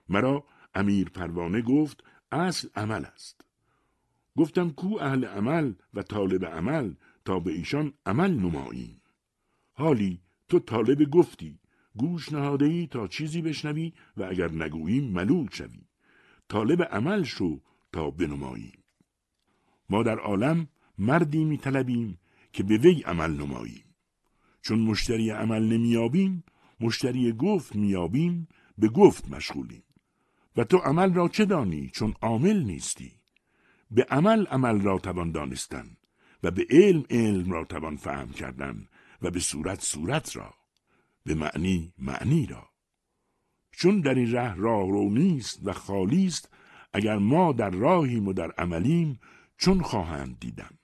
مرا امیر پروانه گفت اصل عمل است. گفتم کو اهل عمل و طالب عمل تا به ایشان عمل نماییم. حالی تو طالب گفتی، گوش نهاده‌ای تا چیزی بشنوی و اگر نگوییم ملول شوی. طالب عمل شو تا بنماییم. ما در عالم مردی می طلبیم که به وی عمل نماییم. چون مشتری عمل نمیابیم، مشتری گفت میابیم، به گفت مشغولیم. و تو عمل را چه دانی چون عامل نیستی؟ به عمل عمل را توان دانستن و به علم علم را توان فهم کردن و به صورت صورت را، به معنی معنی را. چون در این راه رو نیست و خالی است، اگر ما در راهیم و در عملیم چون خواهند دیدن.